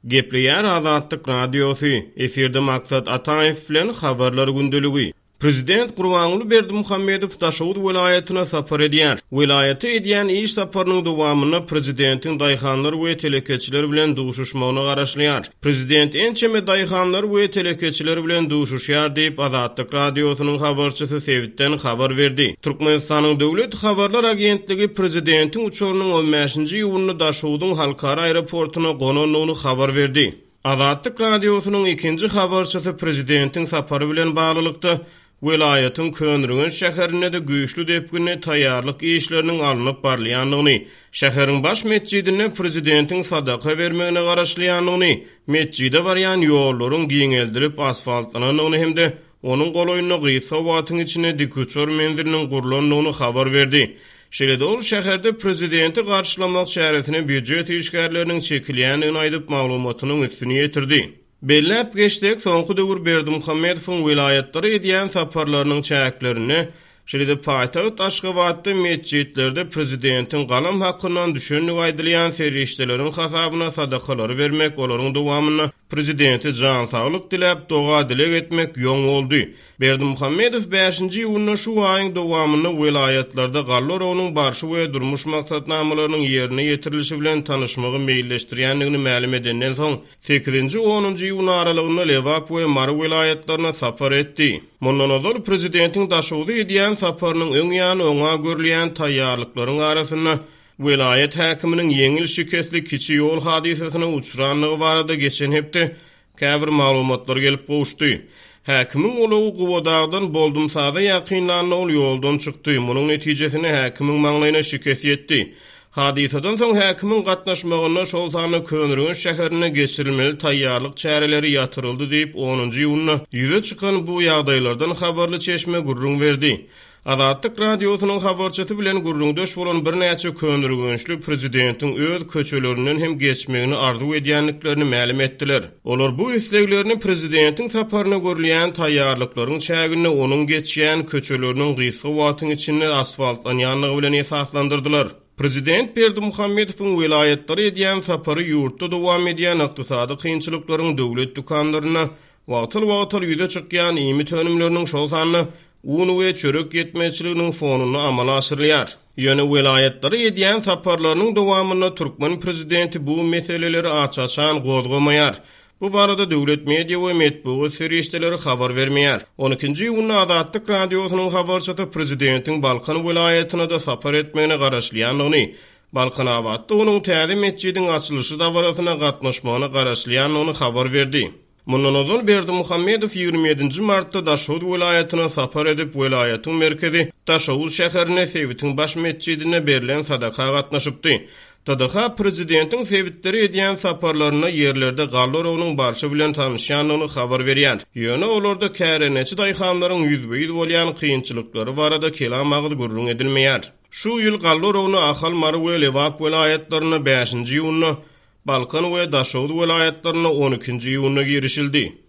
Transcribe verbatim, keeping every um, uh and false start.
Gepleýär Azatlyk Radiosu, eferde maksat Ataýew bilen habarlar gündeligi. Prezident Gurbanuly Berdimuhammedow Daşowut welaýatyna sapar edýär. Welaýata edýän iş saparynyň dowamyny prezidentiň daýhanlar we telekeçiler bilen duşuşmagyna garaşlýar. Prezident ençeme daýhanlar we telekeçiler bilen duşuşýar diýip Azatlyk Radiosynyň habarçysy Sewitden habar berdi. Türkmenistanyň döwlet habarlar agentligi prezidentiň uçurunyň on beşinji iýulyny Daşowutyň halkara aeroportuna gonanyny habar berdi. Azatlyk Radiosynyň ikinji habarçysy prezidentiň sapary bilen baglykda welaýatyň Könrügen şäherine de güýçlü depgine taýýarlyk işleriniň alınıp barlýanlygyny, şäheriň baş mescidine prezidentiň sadaka bermegine garaşlýanyny, mescide barýan ýollaryň giňeldirip asfaltlanynyny hemde onuň golaýyna gysa watyň içine diküçör menziliniň gurulanyny habar berdi. Şeýle ol şäherde prezidenti garşylamak şäheretine büdjet işgärleriniň çekilýänini aýdyp maglumatyny üstüne ýetirdi. Belläp geçdik soňky döwür Berdimuhammedowyň welaýatlary edýän saparlarynyň çäklerini, şeýle paýtagat Aşgabatda mescitlerde prezidentiň galam hakkyndan düşenlik aýdylýan serişdeleriň hasabyna sadakalary bermek, olaryň dowamyny prezidenti jan saglyk dilep doga dilek etmek ýoň boldy. Berdimuhammedow beşinji iýulyny şu aýyň dowamyny welaýatlarda gallar onuň barşy we durmuş maksatnamalarynyň ýerine ýetirilişi bilen tanyşmagy meýilleşdirýänligini ma'lum edenden soň sekizinji onunji iýun aralygynda Lewap we Mary welaýatlaryna sapar etdi. Mundan öňür prezidentiň Daşowda edýän saparynyň öň ýany oňa görülýän taýýarlyklaryň arasynda welaýat häkiminiň ýeňil şikestli kiçi ýol hadisasyna uçuranlygy barada geçen hepde käbir maglumatlar gelip goşdy. Häkimiň ulugy Gowodagdan boldum sada ýakynlanyny ol ýoldan çykdy. Munyň netijesini häkimiň maňlaýyna şikest etdi. Hadisadan soň häkimiň gatnaşmagyna şol sany Könrügen şäherine geçirilmeli taýýarlyk çäreleri ýatyryldy diýip onunji iýulyna ýüze çykan bu ýagdaýlardan habarly çeşme gurrun berdi. Azatlyk Radiosynyň habarçysy bilen gurrundaş bolan bir näçe Könrügençli prezidentiň öz köçelerinden hem geçmegini arzu edýänliklerini ma'lum etdiler. Olar bu isleglerini prezidentiň saparyna görülýän taýýarlyklaryň çägine onuň geçýän köçeleriniň gysa watyň içinde asfaltlanýanlygy bilen esaslandyrdylar. Prezident Berdimuhammedowyň welaýatlary edýän sapary ýurtda dowam edýän ykdysady kynçylyklaryň döwlet dukanlaryna wagtyl-wagtyl ýüze çykýan ýymit önümleriniň şol sanyny un we çörek ýetmeçiliginiň fonuny amala aşyrýar. Ýöne welaýatlary edýän saparlarynyň dowamyna Türkmen prezidenti bu meseleleri açaşan gozgamaýar. Bu barada döwlet media we metbuat serişdeleri habar bermeýär. on ikinji iýunda Azatlyk Radiosynyň habarçysy prezidentiň Balkan welaýatyna da sapar etmegine garaşlýanlygyny, Balkanawatda onuň täze mescidiň açylyşy dawrasyna gatnaşmagyna garaşlýanlygyny habar berdi. Mundan öňür Berdimuhammedow ýygrimi ýedinji martda Daşowut welaýatyna sapar edip welaýatyň merkezi Daşowut şäherine Sewitiň baş mescidine berilen sadaka gatnaşypdy. T D H prezidentiň Sewitleri edýän saparlaryna ýerlerde gallar onuň barşy bilen tanışýanlygyny habar berýär. Ýöne olarda käreneçi daýhanlaryň ýüzbeýid bolýan kynçylyklary barada kelam agydy gurrun edilmeýär. Şu ýyl gallar ony Ahal, Mary we Lewap welaýatlaryna beşinji iýulyny, Balkan we Daşowut welaýatlaryna on ikinji iýulyna girişildi.